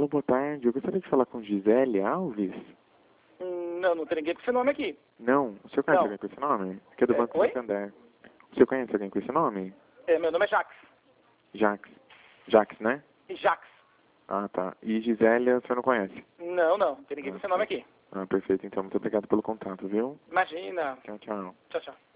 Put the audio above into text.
boa tarde. Eu gostaria de falar com Gisele Alves. Não, não tem ninguém com esse nome aqui. Não, o senhor conhece Não. alguém com esse nome? Que é do Banco Oi? Santander. O senhor conhece alguém com esse nome? Meu nome é Jax. Jax. Jax, né? Jax. Ah, tá. E Gisele, o senhor não conhece? Não, não tem ninguém com esse nome aqui. Ah, perfeito. Então, muito obrigado pelo contato, viu? Imagina. Tchau, tchau. Tchau, tchau.